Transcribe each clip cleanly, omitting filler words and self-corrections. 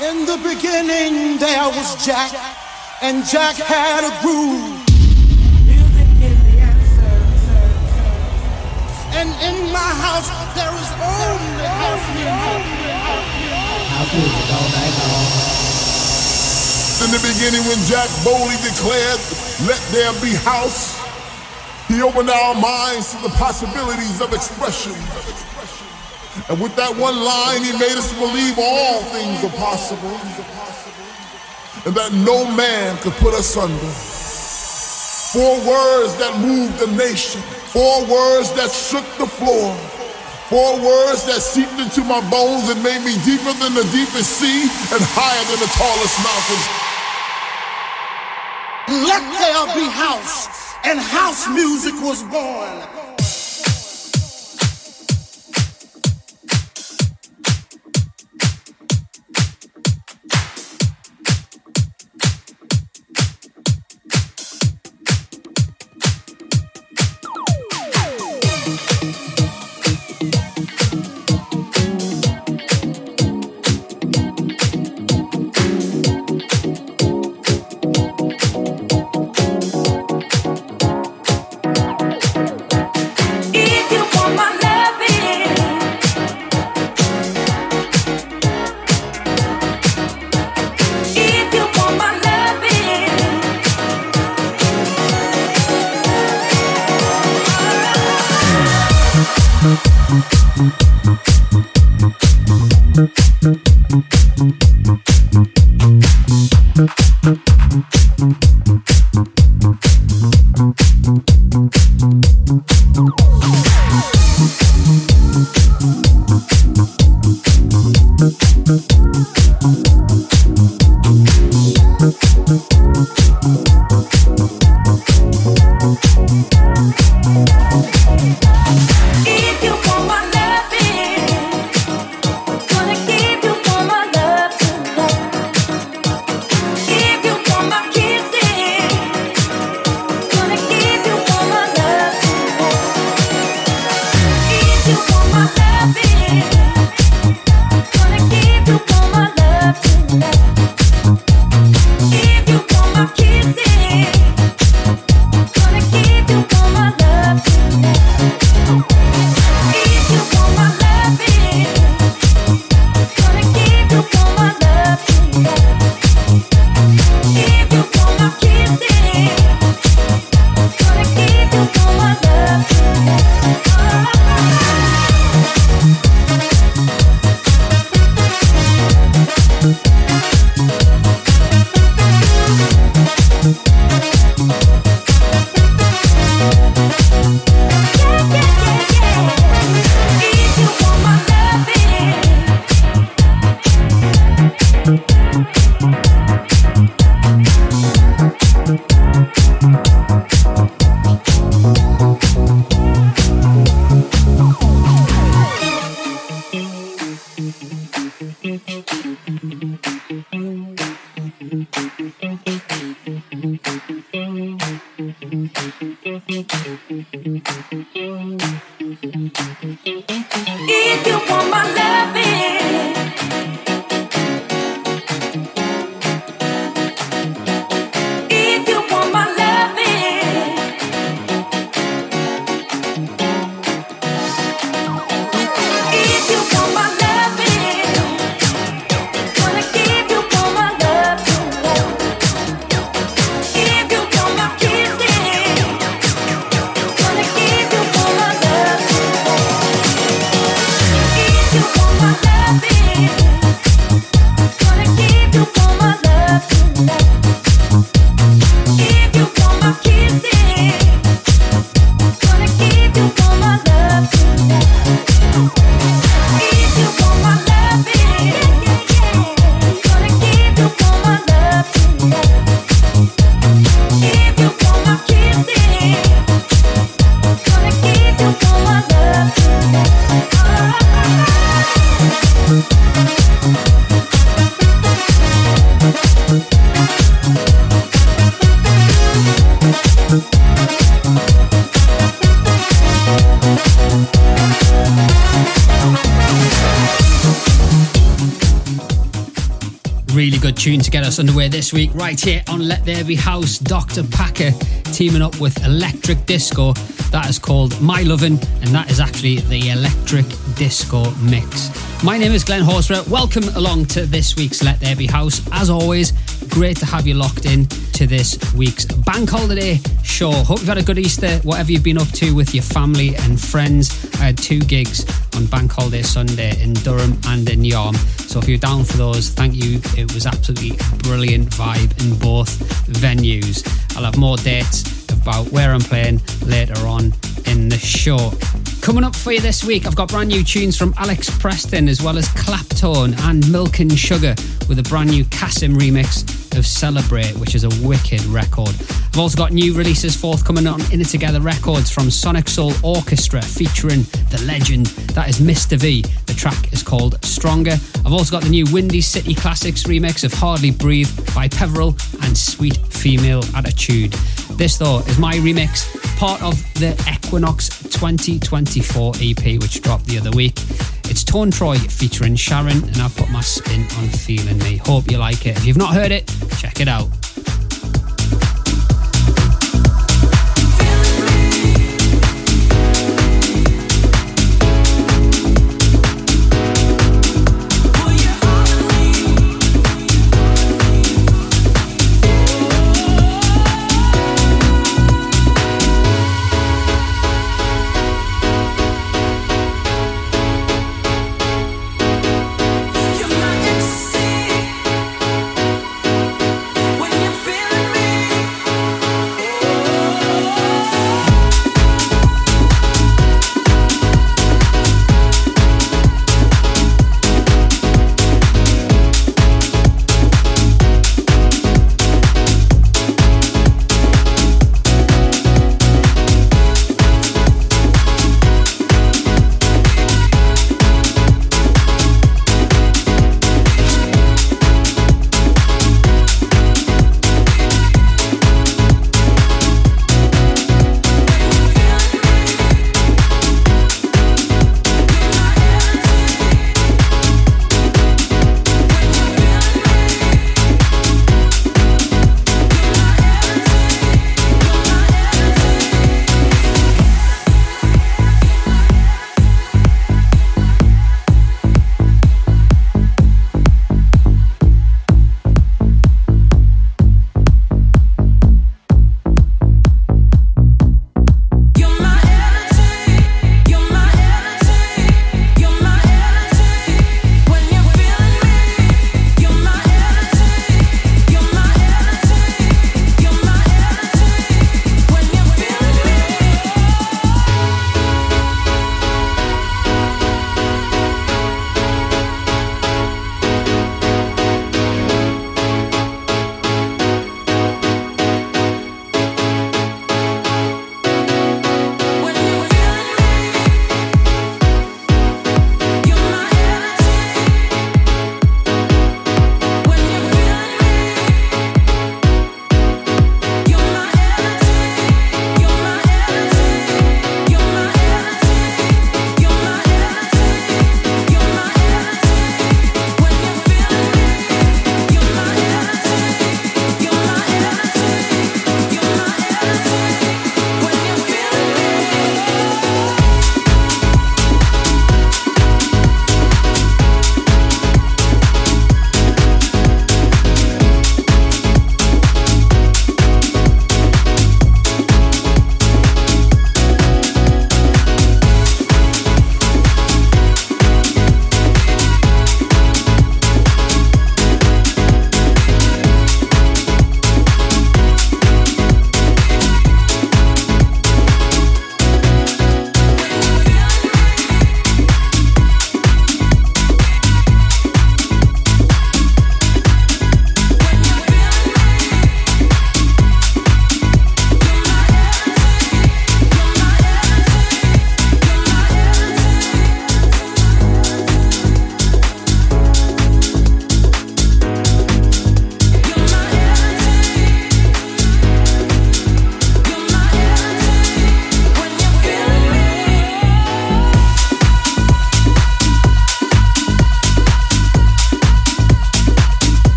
In the beginning there was Jack, and Jack had a groove. Music is the answer. And in my house there is only house music. House music all night long. In the beginning when Jack boldly declared, "Let there be house," he opened our minds to the possibilities of expression. And with that one line, he made us believe all things are possible, and that no man could put us under. 4 words that moved the nation, 4 words that shook the floor, 4 words that seeped into my bones and made me deeper than the deepest sea and higher than the tallest mountain. Let there be house, and house music was born. Love Really good tune to get us underway this week, right here on Let There Be House. Dr. Packer teaming up with Electric Disco. That is called My Lovin', and that is actually the Electric Disco mix. My name is Glenn Horsburgh. Welcome along to this week's Let There Be House. As always, great to have you locked in to this week's Bank Holiday show. Hope you've had a good Easter, whatever you've been up to with your family and friends. I had 2 gigs on Bank Holiday Sunday in Durham and in Yarm. So if you're down for those, thank you. It was absolutely brilliant vibe in both venues. I'll have more dates about where I'm playing later on in the show. Coming up for you this week, I've got brand new tunes from Alex Preston as well as Claptone and Milk and Sugar with a brand new Kasim remix of Celebrate, which is a wicked record. I've also got new releases forthcoming on In It Together Records from Sonic Soul Orchestra featuring the legend, that is Mr. V. The track is called Stronger. I've also got the new Windy City Classics remix of Hardly Breathe by Peveril and Sweet Female Attitude. This though is my remix, part of the Equinox 2024 EP which dropped the other week. It's Tone Troy featuring Sharon, and I put my spin on Feeling Me. Hope you like it. If you've not heard it, check it out. When you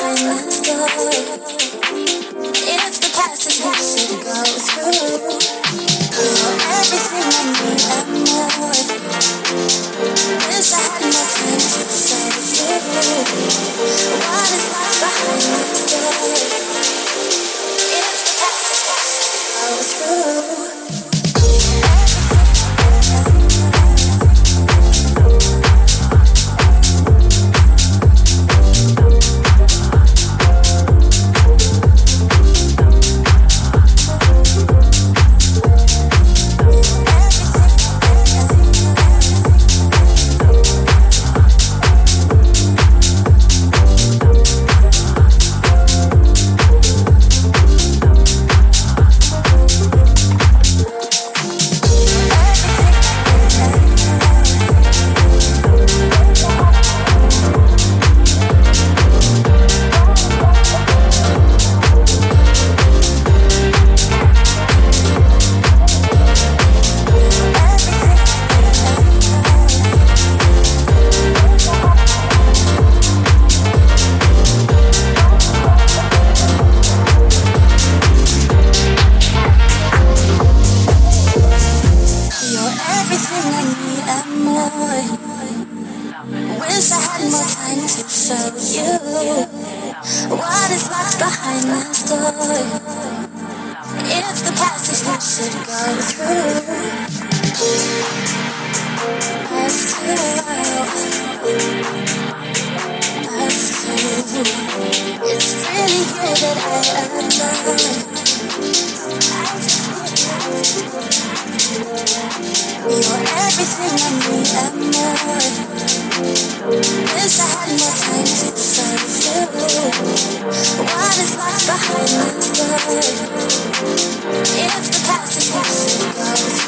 behind this door. It's the passage we should go through. You're everything I need and more. Wish I had more time to show you what is locked behind this door. It's the passage we should go through. It's the passage we should go through.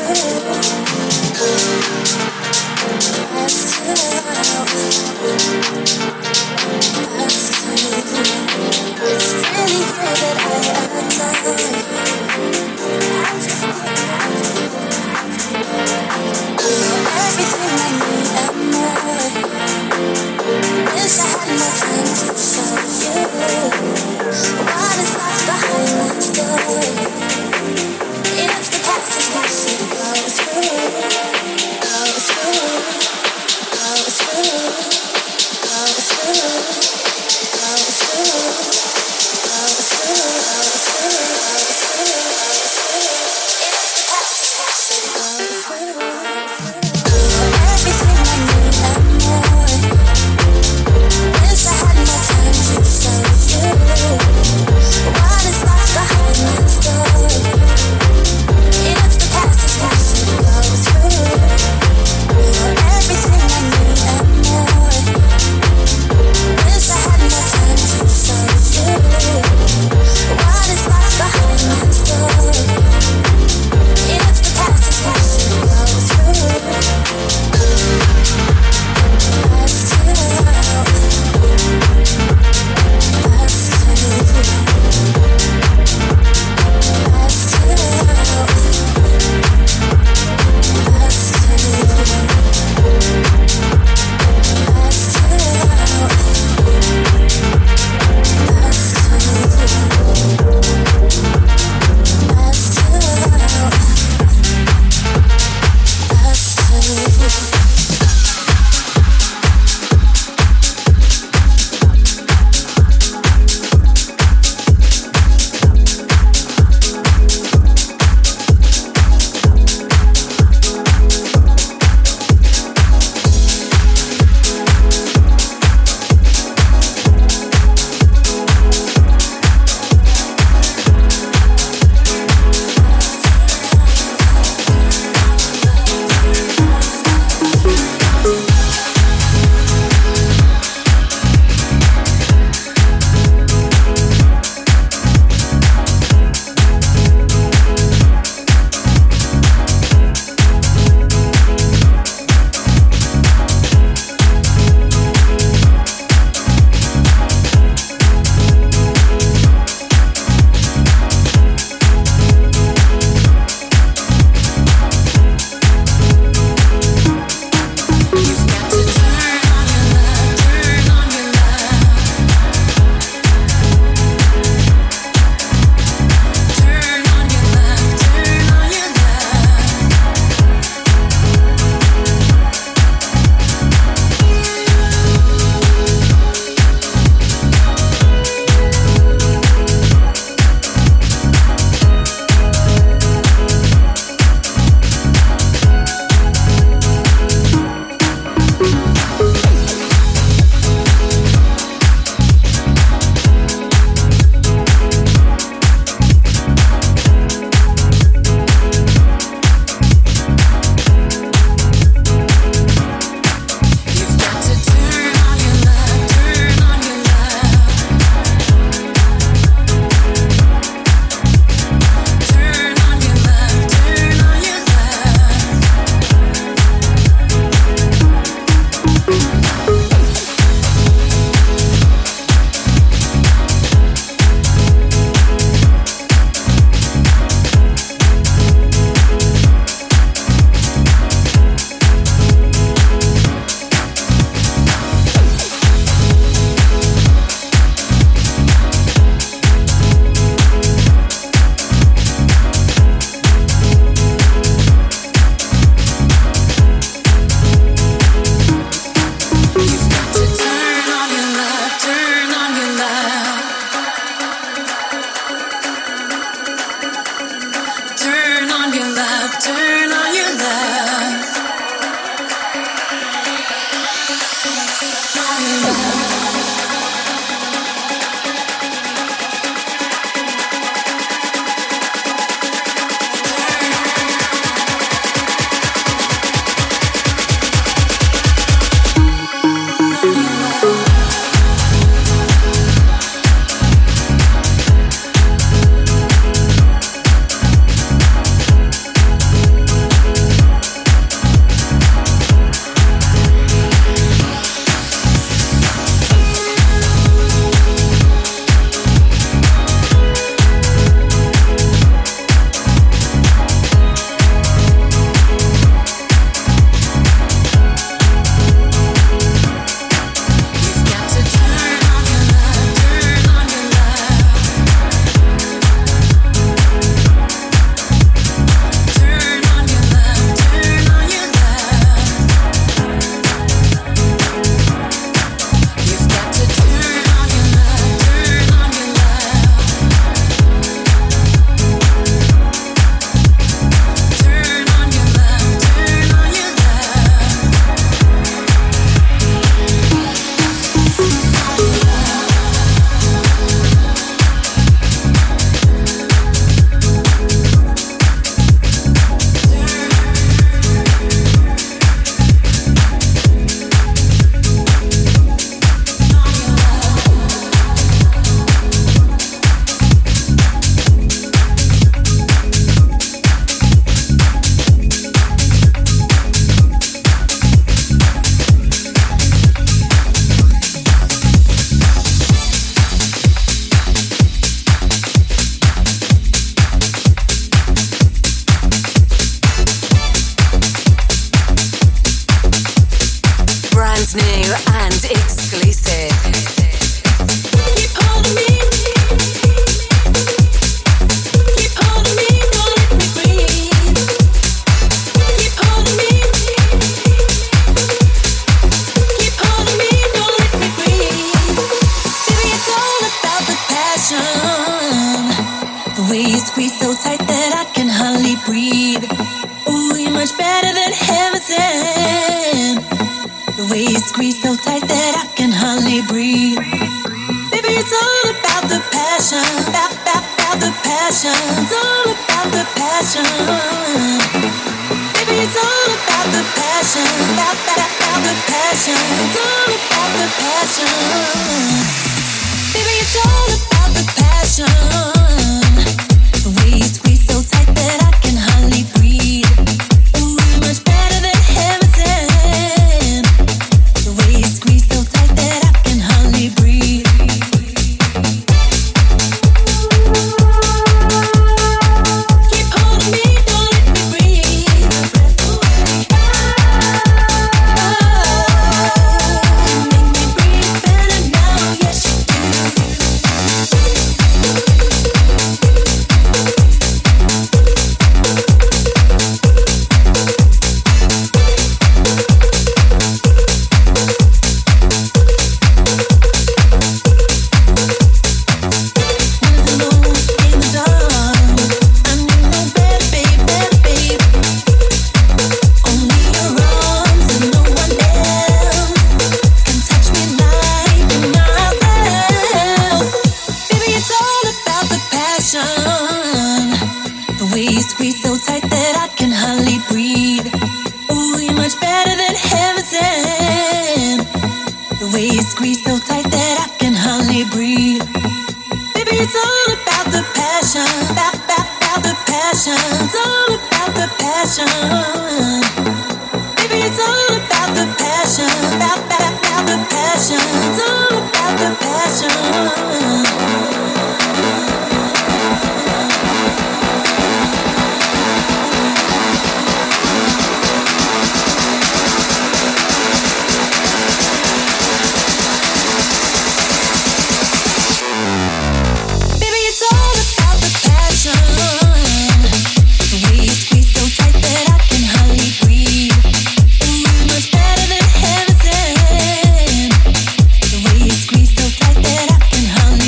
Squeeze so tight that I can hardly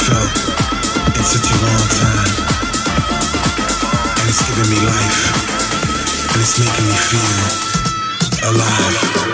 felt in such a long time. And it's giving me life. And it's making me feel alive.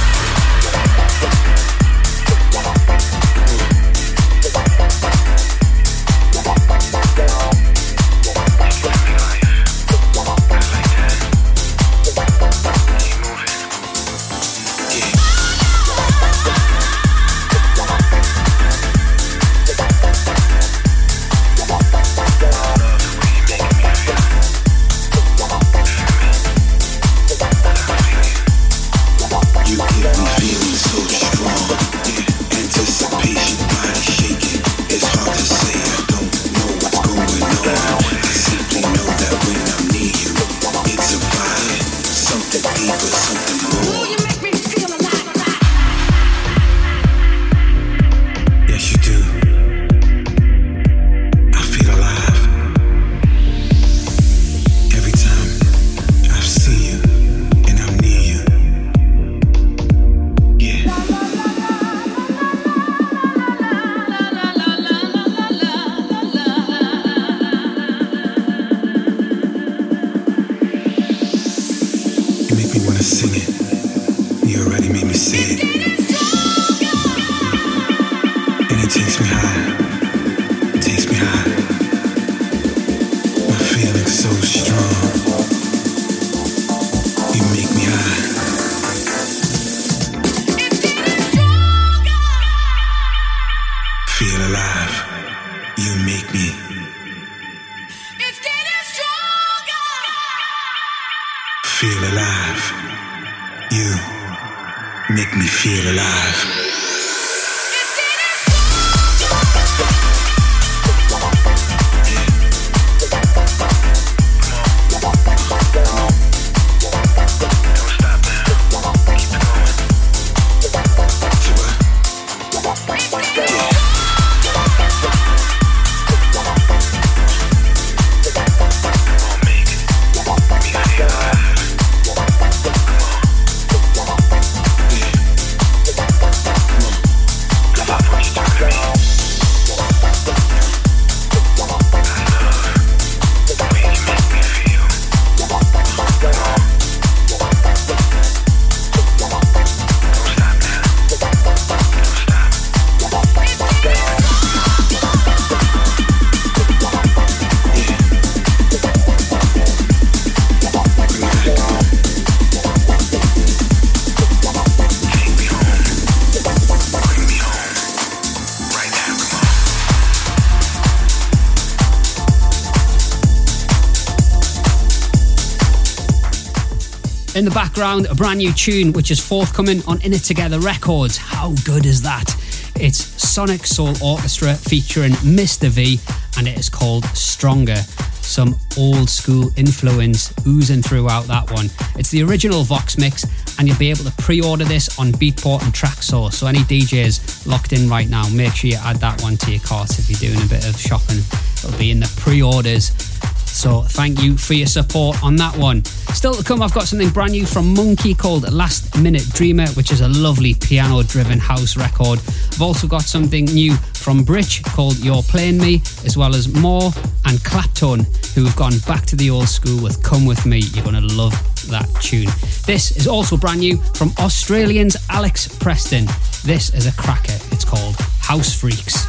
In the background, a brand new tune which is forthcoming on In It Together Records. How good is that? It's Sonic Soul Orchestra featuring Mr. V, and it is called Stronger. Some old school influence oozing throughout that one. It's the original Vox mix, and you'll be able to pre-order this on Beatport and Traxsource. So any DJs locked in right now, make sure you add that one to your cart if you're doing a bit of shopping. It'll be in the pre-orders. So thank you for your support on that one. Still to come, I've got something brand new from Monkey called Last Minute Dreamer, which is a lovely piano-driven house record. I've also got something new from Britch called You're Playing Me, as well as Moore and Clapton, who have gone back to the old school with Come With Me. You're going to love that tune. This is also brand new from Australians Alex Preston. This is a cracker. It's called House Freaks.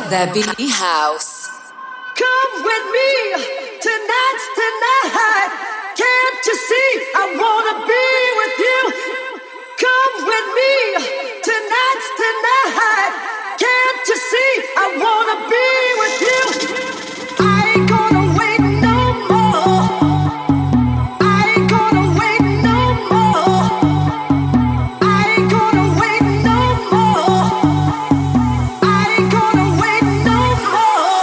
There Be House. Come with me, tonight's tonight. Can't you see I wanna be with you? Come with me, tonight's tonight. Can't you see I wanna be with you? I ain't gonna wait no more. I ain't gonna wait no more. I ain't gonna wait no more. I ain't gonna wait no more.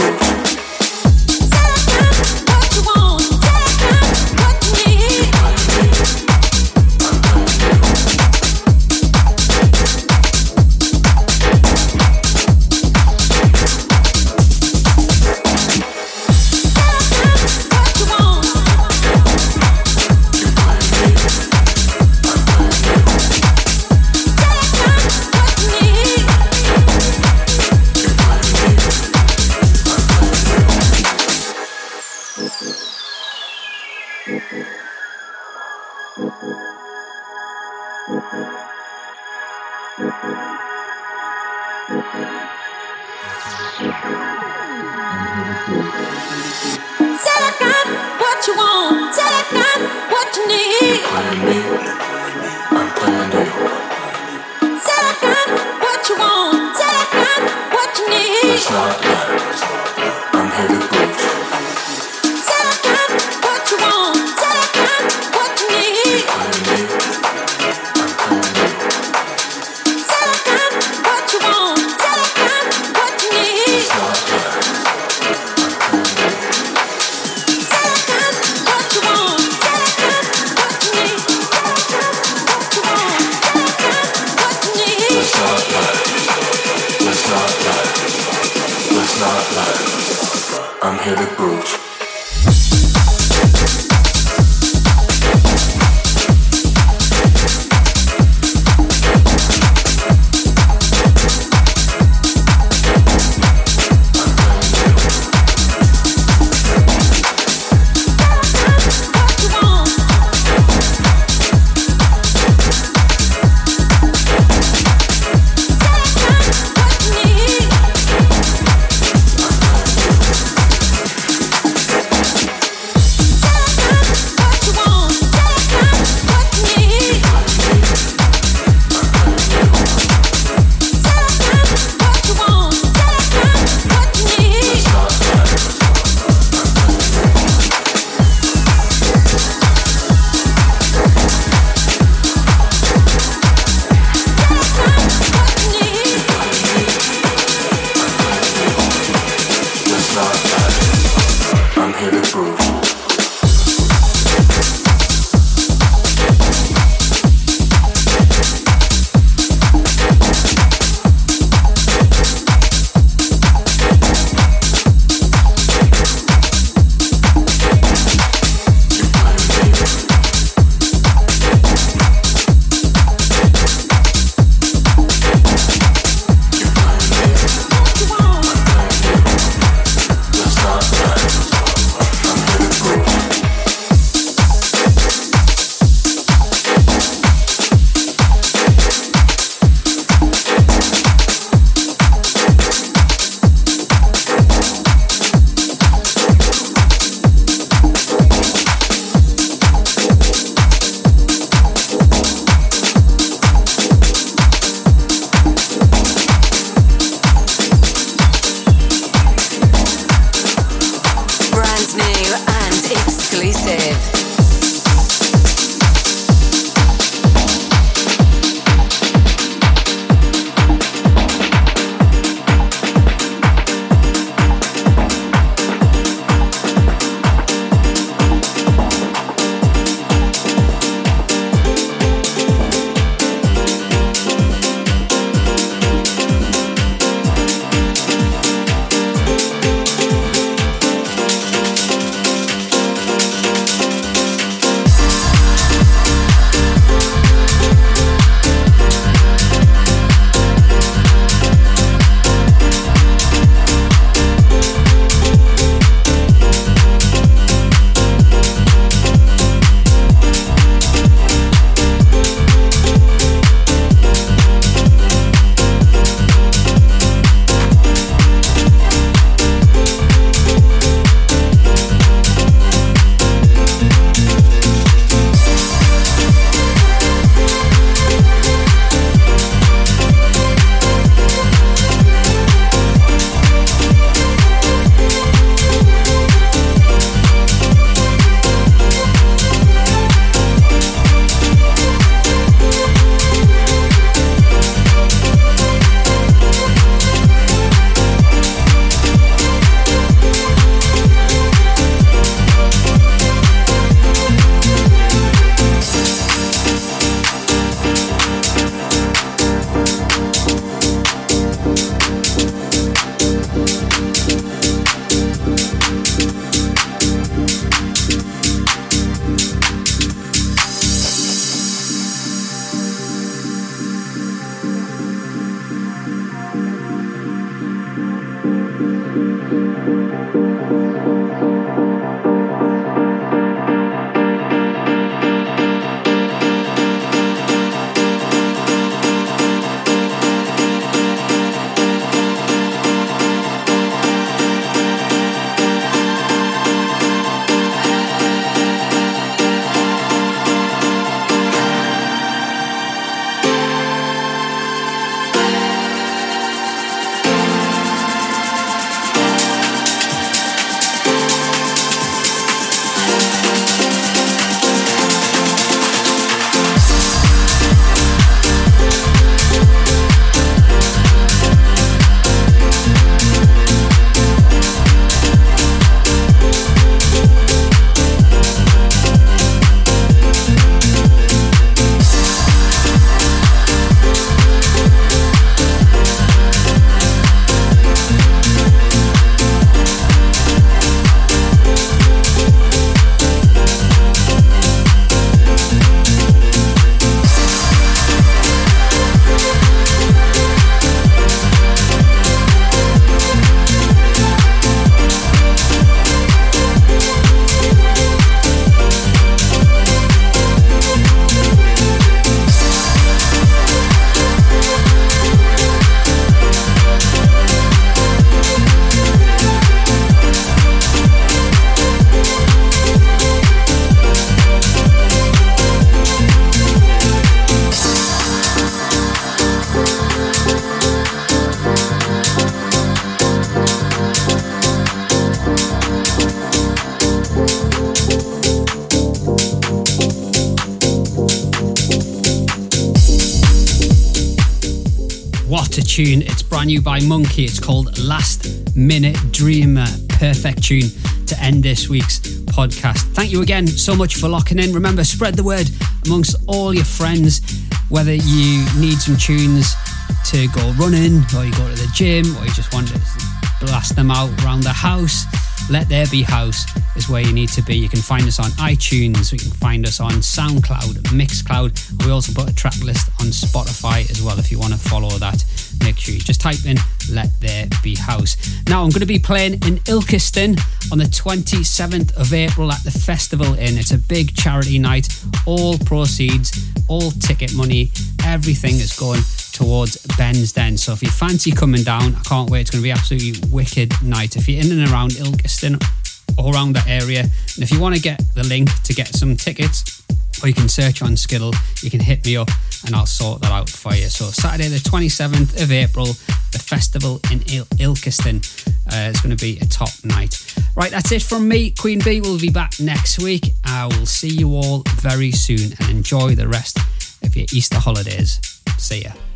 What a tune. It's brand new by Monkey. It's called Last Minute Dreamer. Perfect tune to end this week's podcast. Thank you again so much for locking in. Remember, spread the word amongst all your friends, whether you need some tunes to go running, or you go to the gym, or you just want to blast them out around the house. Let There Be House is where you need to be. You can find us on iTunes, you can find us on SoundCloud, Mixcloud, and we also put a track list on Spotify as well. If you want to follow that, make sure you just type in Let There Be House. Now I'm going to be playing in Ilkeston on the 27th of April at the Festival Inn. It's a big charity night. All proceeds, all ticket money, everything is going towards Ben's Den. So if you fancy coming down, I can't wait. It's going to be absolutely wicked night. If you're in and around Ilkeston or around that area, and if you want to get the link to get some tickets, or you can search on Skiddle, you can hit me up and I'll sort that out for you. So Saturday the 27th of April, the festival in Ilkeston. It's going to be a top night. Right, that's it from me. Queen Bee will be back next week. I will see you all very soon, and enjoy the rest of your Easter holidays. See ya.